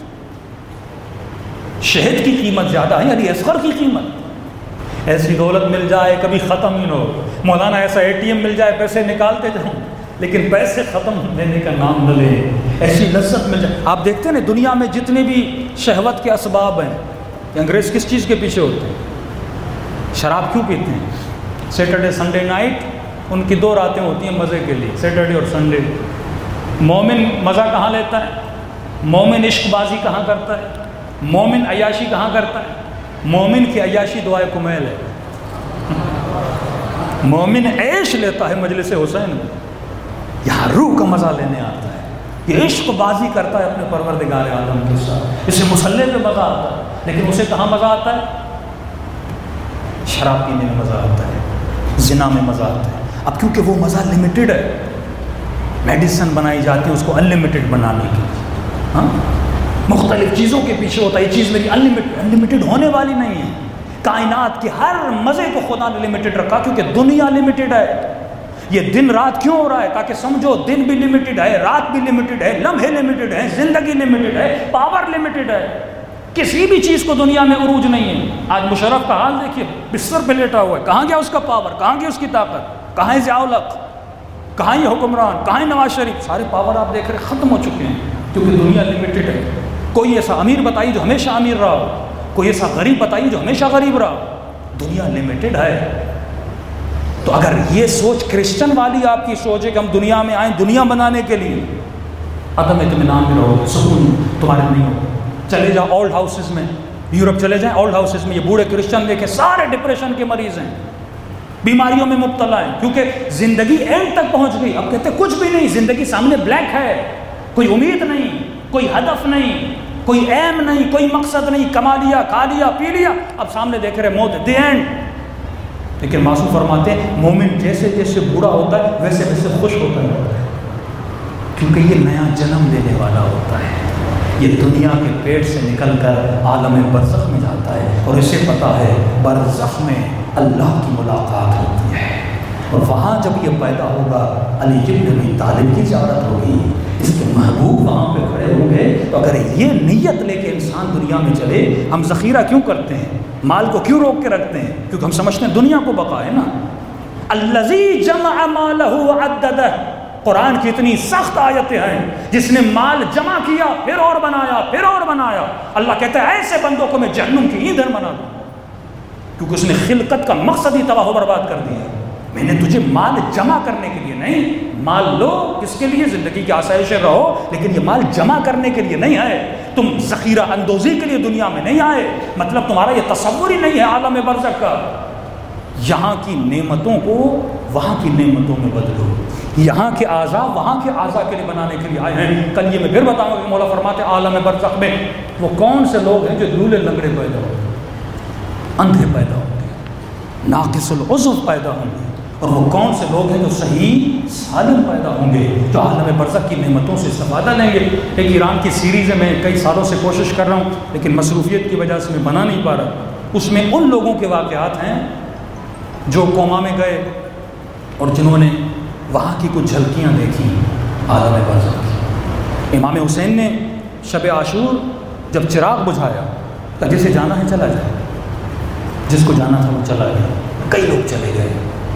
شہد کی قیمت زیادہ ہے یا علی اصغر کی قیمت؟ ایسی دولت مل جائے کبھی ختم ہی نہ ہو، مولانا ایسا اے ٹی ایم مل جائے پیسے نکالتے جاؤں لیکن پیسے ختم لینے کا نام نہ لے، ایسی لذت مل جائے۔ آپ دیکھتے ہیں نا دنیا میں جتنے بھی شہوت کے اسباب ہیں، کہ انگریز کس چیز کے پیچھے ہوتے ہیں؟ شراب کیوں پیتے ہیں؟ سیٹرڈے سنڈے نائٹ ان کی دو راتیں ہوتی ہیں مزے کے لیے، سیٹرڈے اور سنڈے۔ مومن مزہ کہاں لیتا ہے؟ مومن عشق بازی کہاں کرتا ہے؟ مومن عیاشی کہاں کرتا ہے؟ مومن کی عیاشی دعائے کمیل ہے، مومن عیش لیتا ہے مجلس حسین میں، یہاں روح کا مزہ لینے آتا ہے، یہ عشق بازی کرتا ہے اپنے پروردگار عالم کے ساتھ، اسے مسلح پہ مزہ آتا ہے، لیکن اسے کہاں مزہ آتا ہے؟ شراب پینے میں مزہ آتا ہے، زنا میں مزہ آتا ہے۔ اب کیونکہ وہ مزہ لمیٹڈ ہے، میڈیسن بنائی جاتی ہے اس کو انلمیٹڈ بنانے کے لیے، ہاں مختلف چیزوں کے پیچھے ہوتا ہے، یہ چیز میری انلمیٹڈ انلمیٹڈ ہونے والی نہیں ہے۔ کائنات کے ہر مزے کو خدا نے لمیٹڈ رکھا کیونکہ دنیا لمیٹڈ ہے۔ یہ دن رات کیوں ہو رہا ہے؟ تاکہ سمجھو دن بھی لمیٹڈ ہے، رات بھی لمیٹڈ ہے، لمحے لمیٹڈ ہے، زندگی لمیٹڈ ہے، پاور لمیٹڈ ہے، کسی بھی چیز کو دنیا میں عروج نہیں ہے۔ آج مشرف کا حال دیکھیے، بستر پہ لیٹا ہوا ہے، کہاں گیا اس کا پاور، کہاں گیا اس کی طاقت، کہاں ہے ضیاء الحق، کہاں یہ حکمران، کہاں نواز شریف، سارے پاور آپ دیکھ رہے ختم ہو چکے ہیں کیونکہ دنیا لمیٹڈ ہے۔ کوئی ایسا امیر بتائیے جو ہمیشہ امیر رہا ہو، کوئی ایسا غریب بتائیے جو ہمیشہ غریب رہا ہو، دنیا لمیٹڈ ہے۔ تو اگر یہ سوچ کرسچن والی آپ کی سوچ ہے کہ ہم دنیا میں آئیں دنیا بنانے کے لیے، عدم اطمینان میں رہو، سکون تمہارے نہیں ہو۔ چلے جاؤ اولڈ ہاؤسز میں، یورپ چلے جائیں اولڈ ہاؤسز میں، یہ بوڑھے کرسچن دیکھیں سارے ڈپریشن کے مریض ہیں، بیماریوں میں مبتلا ہیں، کیونکہ زندگی اینڈ تک پہنچ گئی۔ اب کہتے کچھ بھی نہیں، زندگی سامنے بلیک ہے، کوئی امید نہیں، کوئی ہدف نہیں، کوئی ایم نہیں، کوئی مقصد نہیں، کما لیا، کھا لیا، پی لیا، اب سامنے دیکھ رہے موت، دی اینڈ۔ لیکن معصوم فرماتے ہیں مومن جیسے جیسے بوڑھا ہوتا ہے ویسے ویسے خوش ہوتا ہے، کیونکہ یہ نیا جنم لینے والا ہوتا ہے، یہ دنیا کے پیٹ سے نکل کر عالم برزخ میں جاتا ہے، اور اسے پتہ ہے برزخ میں اللہ کی ملاقات ہوتی ہے، اور وہاں جب یہ پیدا ہوگا علی بن ابی طالب کی زیارت ہوگی، اس کے محبوب وہاں پہ کھڑے ہوں گے۔ تو اگر یہ نیت لے کے انسان دنیا میں چلے، ہم ذخیرہ کیوں کرتے ہیں، مال کو کیوں روک کے رکھتے ہیں؟ کیونکہ ہم سمجھتے ہیں دنیا کو بقا ہے نا۔ الذی جمع مالہ وعددہ، قرآن کی اتنی سخت آیتیں ہیں، جس نے مال جمع کیا پھر اور بنایا پھر اور بنایا۔ اللہ کہتا ہے ایسے بندوں کو میں جہنم کی ایندھن بنا دوں، کیونکہ اس نے خلقت کا مقصد ہی تباہ و برباد کر دیا۔ میں نے تجھے مال جمع کرنے کے لیے نہیں، مال لو کس کے لیے، زندگی کی آسائش رہو، لیکن یہ مال جمع کرنے کے لیے نہیں آئے، تم ذخیرہ اندوزی کے لیے دنیا میں نہیں آئے، مطلب تمہارا یہ تصور ہی نہیں ہے عالم برزخ کا۔ یہاں کی نعمتوں کو وہاں کی نعمتوں میں بدلو، یہاں کے اعضاء وہاں کے اعضاء کے لیے بنانے کے لیے آئے ہیں۔ کل یہ میں پھر بتاؤں گا کہ مولا فرماتے ہیں عالم برزخ میں وہ کون سے لوگ ہیں جو لولے لنگڑے پیدا ہوتے ہیں، اندھے پیدا ہوتے ہیں، ناقص العضو پیدا ہوں گے، اور وہ کون سے لوگ ہیں جو صحیح سالم پیدا ہوں گے، جو عالم برزخ کی نعمتوں سے استفادہ لیں گے۔ ایک ایران کی سیریز ہے، میں کئی سالوں سے کوشش کر رہا ہوں لیکن مصروفیت کی وجہ سے میں بنا نہیں پا رہا۔ اس میں ان لوگوں کے واقعات ہیں جو کوما میں گئے اور جنہوں نے وہاں کی کچھ جھلکیاں دیکھیں عالم برزخ کی۔ امام حسین نے شب عاشور جب چراغ بجھایا کہ جسے جانا ہے چلا جائے، جس کو جانا تھا وہ چلا گیا۔ کئی لوگ چلے گئے،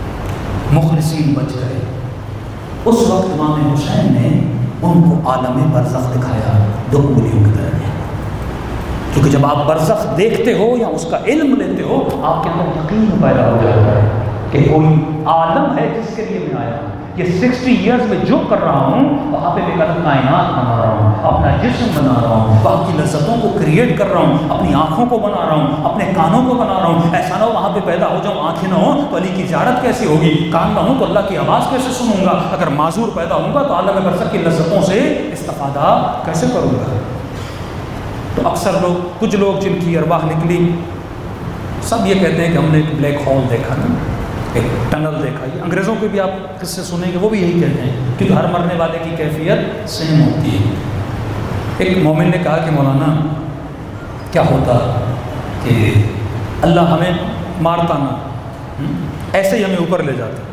مخلصین بچ گئے۔ اس وقت امام حسین نے ان کو عالم برزخ دکھایا دو انگلیوں کی طرح، کیونکہ جب آپ برزخ دیکھتے ہو یا اس کا علم لیتے ہو آپ کے اندر یقین پیدا ہو جاتا ہے کہ کوئی عالم ہے جس کے لیے میں آیا ہوں۔ یہ سکسٹی ایئرز میں جو کر رہا ہوں وہاں پہ میں غلط کائنات بنا رہا ہوں، اپنا جسم بنا رہا ہوں، وہاں کی لذتوں کو کریٹ کر رہا ہوں، اپنی آنکھوں کو بنا رہا ہوں، اپنے کانوں کو بنا رہا ہوں۔ ایسا نہ ہو وہاں پہ پیدا ہو جاؤں، آنکھیں نہ ہوں تو علی کی زیارت کیسی ہوگی، کان نہ ہوں تو اللہ کی آواز کیسے سنوں گا، اگر معذور پیدا ہوں گا تو عالم برزخ کی لذتوں سے استفادہ کیسے کروں گا۔ تو اکثر لوگ، کچھ لوگ جن کی ارواح نکلی، سب یہ کہتے ہیں کہ ہم نے ایک بلیک ہول دیکھا نا، ایک ٹنل دیکھا۔ یہ انگریزوں کے بھی آپ کس سے سنیں گے، وہ بھی یہی کہتے ہیں، کیونکہ ہر مرنے والے کی کیفیت سیم ہوتی ہے۔ ایک مومن نے کہا کہ مولانا کیا ہوتا کہ اللہ ہمیں مارتا نہ، ایسے ہی ہمیں اوپر لے جاتا۔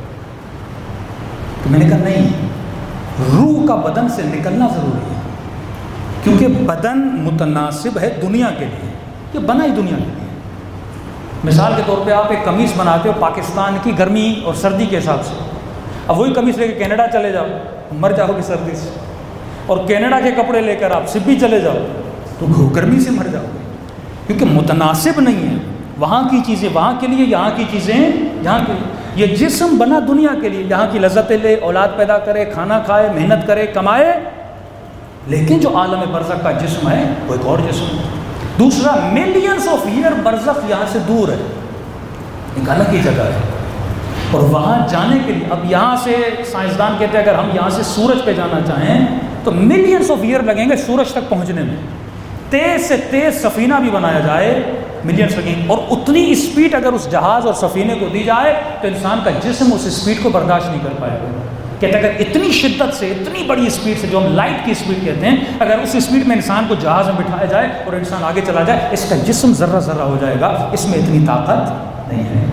تو میں نے کہا نہیں، روح کا بدن سے نکلنا ضروری ہے، کیونکہ بدن متناسب ہے دنیا کے لیے، یہ بنا ہی دنیا کے لیے۔ مثال کے طور پہ آپ ایک قمیص بناتے ہو پاکستان کی گرمی اور سردی کے حساب سے، اب وہی قمیص لے کے کینیڈا چلے جاؤ مر جاؤ گے سردی سے، اور کینیڈا کے کپڑے لے کر آپ سبھی چلے جاؤ تو گرمی سے مر جاؤ گے، کیونکہ متناسب نہیں ہے۔ وہاں کی چیزیں وہاں کے لیے، یہاں کی چیزیں یہاں کے لیے۔ یہ جسم بنا دنیا کے لیے، یہاں کی لذتیں لے، اولاد پیدا کرے، کھانا کھائے، محنت کرے، کمائے، لیکن جو عالم برزخ کا جسم ہے وہ ایک اور جسم ہے۔ دوسرا، ملینز آف ایئر برزخ یہاں سے دور ہے، ایک الگ ہی جگہ ہے، اور وہاں جانے کے لیے اب یہاں سے سائنسدان کہتے ہیں اگر ہم یہاں سے سورج پہ جانا چاہیں تو ملینز آف ایئر لگیں گے سورج تک پہنچنے میں۔ تیز سے تیز سفینہ بھی بنایا جائے ملینز لگیں گے، اور اتنی اسپیڈ اگر اس جہاز اور سفینے کو دی جائے تو انسان کا جسم اس اسپیڈ کو برداشت نہیں کر پائے گا۔ کہتے ہیں اگر اتنی شدت سے، اتنی بڑی اسپیڈ سے، جو ہم لائٹ کی اسپیڈ کہتے ہیں، اگر اس اسپیڈ میں انسان کو جہاز میں بٹھایا جائے اور انسان آگے چلا جائے، اس کا جسم ذرہ ذرہ ہو جائے گا، اس میں اتنی طاقت نہیں ہے۔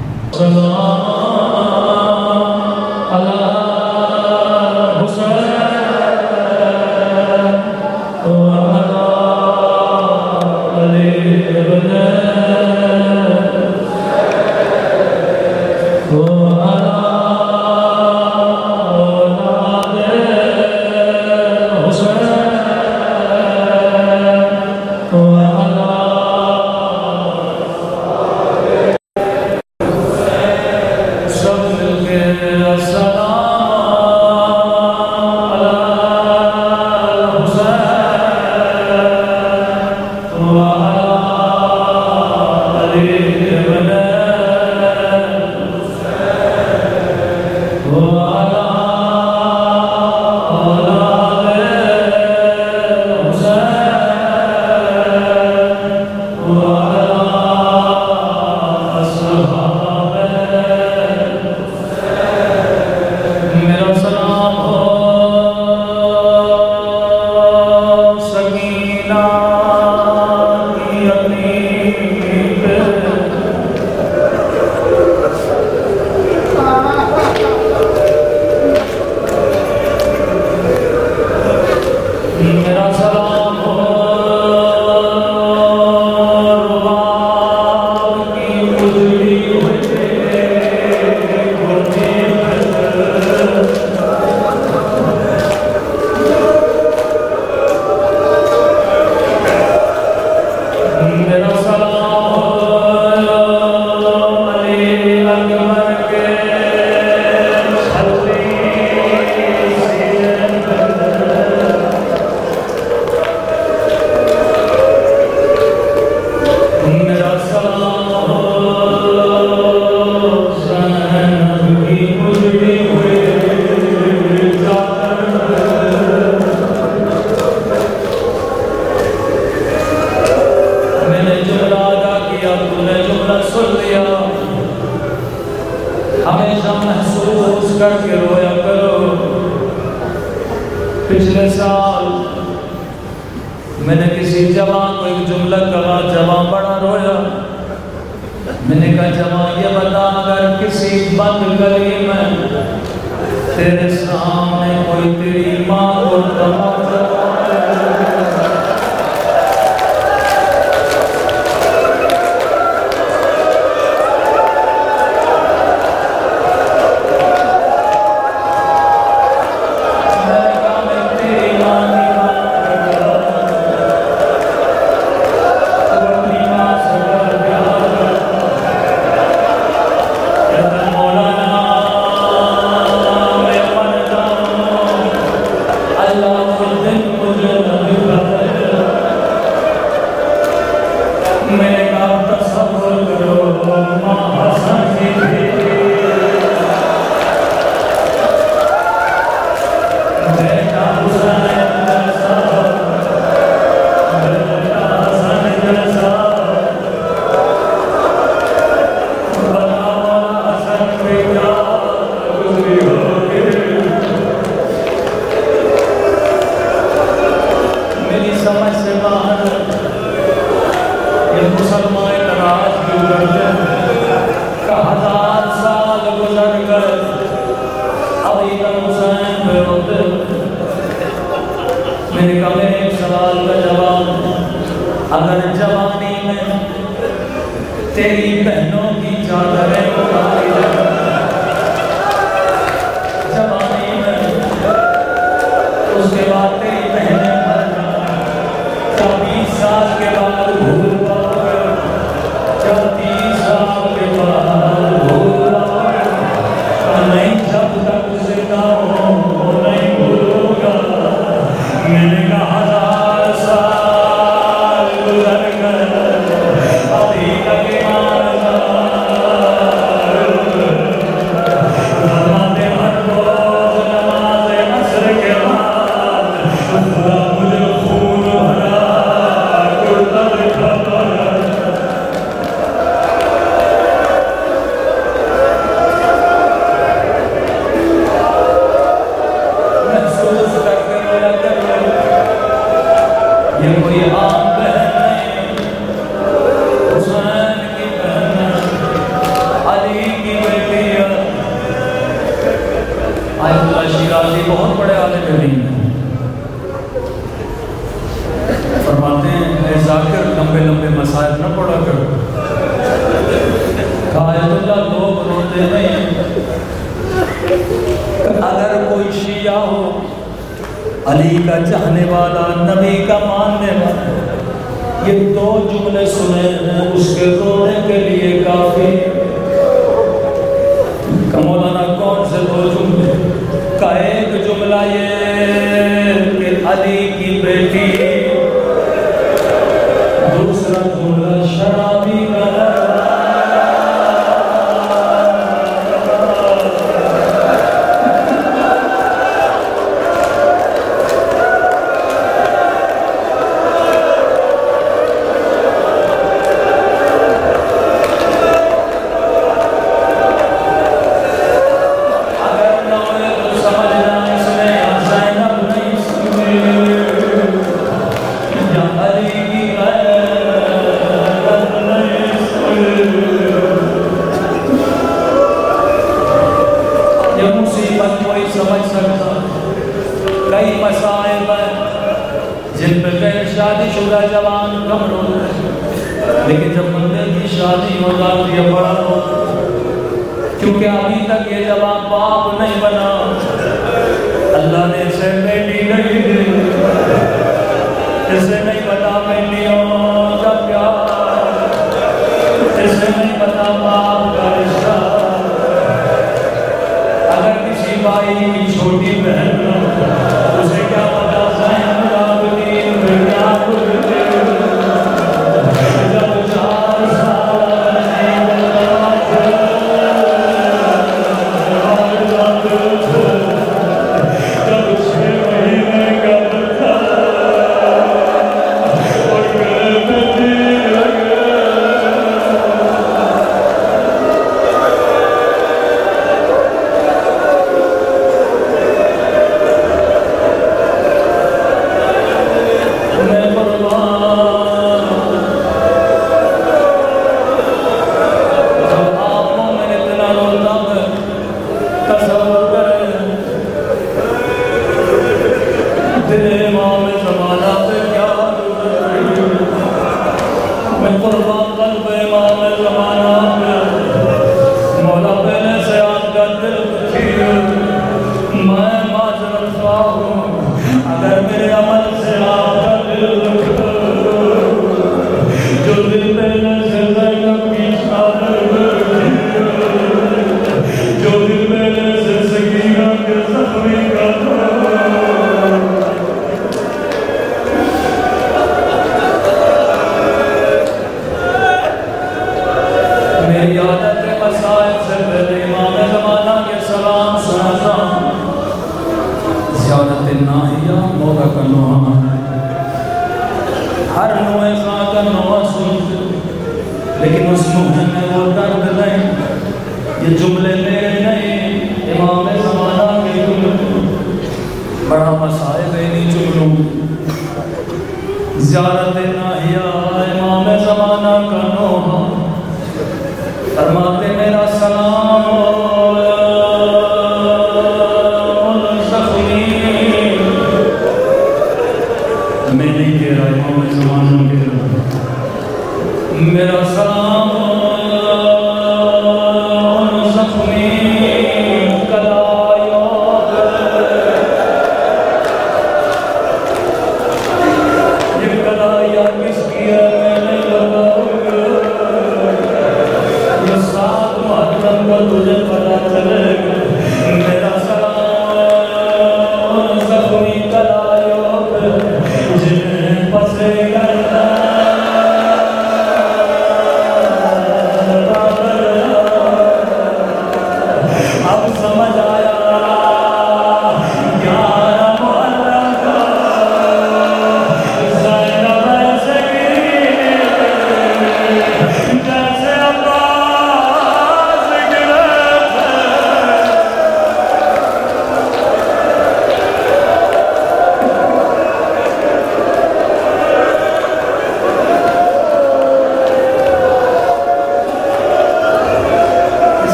پچھلے سال میں نے کسی جوان کو ایک جملہ کہا، جوان بڑا رویا۔ میں نے کہا جوان یہ بتا، اگر کسی بند گلی میں تیرے سامنے کوئی تیری ماں کو علی کا حسین پہ روتے میں نے کہا میرے ایک سوال کا جواب، اگر جوانی میں تیری بہنوں کی چادریں اٹھائی جائیں، جوانی میں اس کے بعد تیری بہنیں مر جائیں، چوبیس سال کے بعد بھول پاؤ، چوبیس سال کے بعد بھول پاؤ، نہیں جب تک زندہ ہوں نہیں بھولوں گا۔ میں نے کہا ہزار سال گزر گئے ابھی تک ایمان نماز ہر روز نماز عصر کے بعد خدا مجھے خون بھرا کرتا دکھاتا ہے۔ محسوس کر کے رویا کرو، یہ کوئی عام بہن نہیں، حسین کی بہن علی کی بیٹی ہے۔ آیت اللہ شیرازی بہت بڑے عالم دین ہیں، فرماتے ہیں اے ذاکر لمبے لمبے مسائل نہ پڑھا کر۔ کہا آیت اللہ لوگ روتے نہیں، اگر کوئی شیعہ ہو علی کا چاہنے والا نبی کا ماننے والا، یہ دو جملے سنے ہیں اس کے رونے کے لیے کافی۔ کہ مولانا کون سے دو جملے؟ کا ایک جملہ یہ کہ علی کی بیٹی، دوسرا جملہ شرابی کا ہے۔ لیکن جب بندے کی شادی ہو جاتی ہے بڑا ہو، کیونکہ ابھی تک یہ جوان باپ نہیں بنا، اللہ نے اسے بیٹی نہیں دی، اسے نہیں پتا بیٹیوں کا پیار، اسے نہیں پتا باپ کا رشتہ۔ اگر کسی بھائی کی چھوٹی بہن ہو، اسے کیا پتا زین العابدین میں کیا گزرتے۔ لیکن اس محن میں وہ درد نہیں، یہ جملے میرے نہیں، امام زمانہ کے جملے، بڑا مسائب نہیں جملوں۔ زیارت ناہیہ امام زمانہ کا نوحہ، فرماتے میرا سلام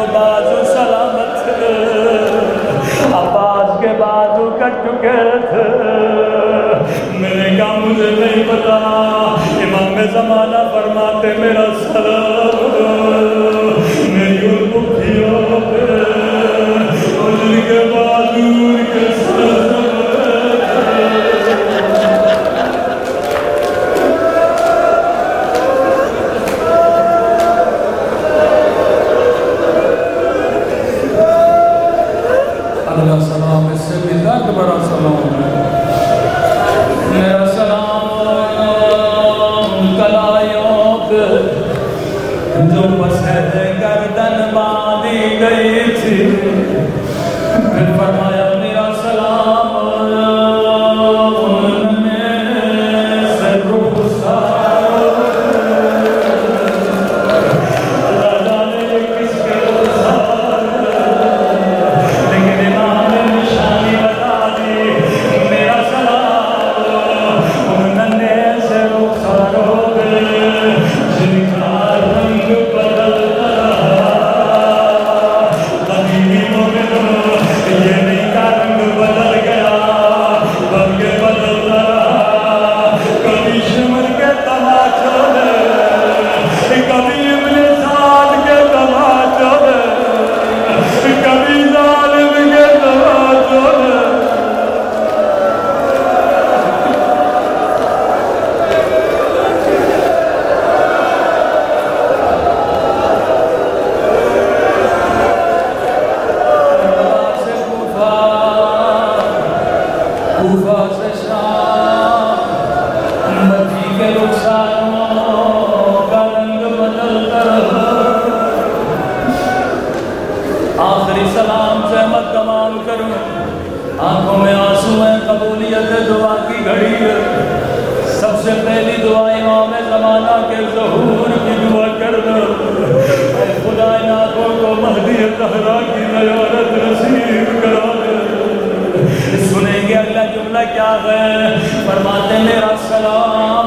دونوں بازو سلامت تھے، عباس کے بازو کٹ چکے تھے۔ میں نے کہا مجھے نہیں پتا، امام زمانہ فرماتے میرا سلام میری ان بکھیوں پہ، اور جن کے بازو کے سلام اگلا سلام اس سے بھی زیادہ بڑا سلام ہے۔ میرا سلام کلائیوں پہ جو پسر گردن باندھی گئی تھی، پھر فرمایا میرا سلام میں سے روح سارو، اللہ جانے کس کے سارو، لیکن امام نے نشانی بتا دی، میرا سلام ان ننے سے رخسار ہو گئے جن کا رنگ بدلتا رہا۔ قدیمی مومنوں یہ نہیں کا رنگ بدل گیا بلکہ بدلتا رہا، کبھی شمر کے تماچوں نے، کبھی ابن سعد کے تماچوں نے، کبھی ظالم کے تماچوں نے۔ سے کوفہ، کوفہ سے شام، مدی کے رخساروں کا رنگ بدلتا رہا۔ آخری سلام سے میں کمان کروں، آنکھوں میں آنسو ہیں، قبولیت دعا کی گھڑی ہے۔ سب سے پہلی دعا امام زمانہ کے ظہور کی دعا کرنا، اے خدا ان آنکھوں کو مہدی طہرا کی زیارت نصیب کرا دے۔ سنیں گے اگلا جملہ کیا ہے، فرماتے میرا سلام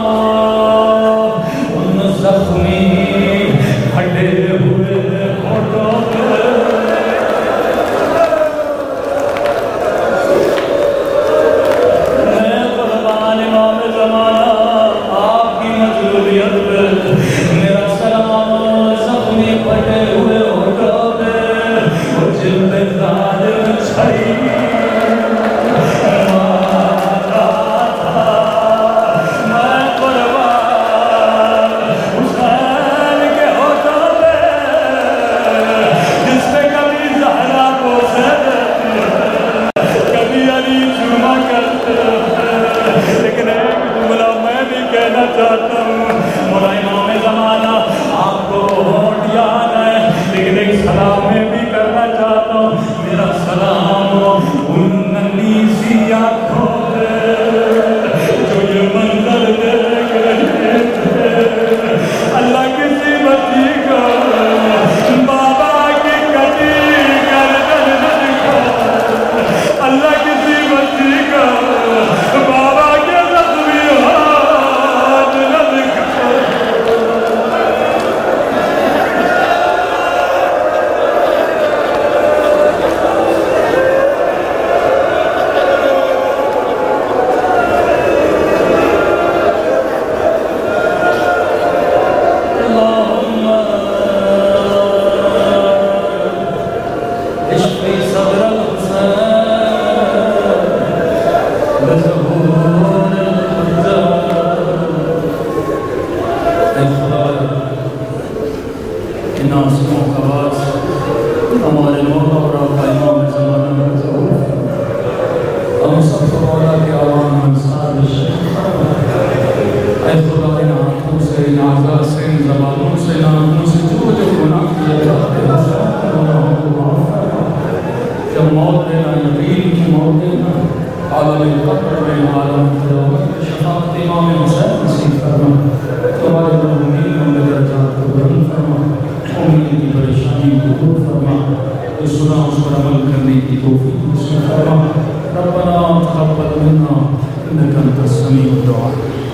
ان زخمی پھٹے ہوئے ہونٹوں پہ، میں قربان امام زمانہ آپ کی مظلومیت پہ، میرا سلام زخمی پھٹے ہوئے ہونٹوں پہ، اور جن پہ ظالم چھائی چاہتا ہوں، مولا امام زمانہ آپ کو ہونٹ یاد ہے، لیکن ایک سلام میں بھی کرنا چاہتا ہوں، میرا سلام ان ننھی سی آنکھوں پہ جو یہ منظر دیکھ رہے تھے۔ اللہ کسی بچی کو بابا کی کٹی گردن نہ دکھا، اللہ کسی بچی کو بابا کے زخمی ہاتھ نہ دکھا۔ اللہم اشفی صدر الحسین وظہور الحجاب۔ اے خدا، ان آنسوؤں کا باعث ہمارے مولا اور آقا امام زمانہ کا ظہور، ہم سب کو مولا کے عوام انصار شیخ۔ اے خدا، ان آنکھوں سے، ان اعضاء سے، ان زبانوں سے، ان آنکھوں سے جو جو گناہ کیے جاتے ہیں سب گناہوں کو معاف فرما۔ جب موت دینا یقین کی موت دینا، عالم قبر میں، عالم قیامت میں شفاعت امام حسین نصیب فرما۔ تمہارے مرحومین میں درجات کو بلند فرما، امید کی پریشانی کو دور فرما، جو سنا اس پر عمل کرنے کی توفیق نصیب فرما۔ ربنا تقبل منا انك انت السميع الدعاء۔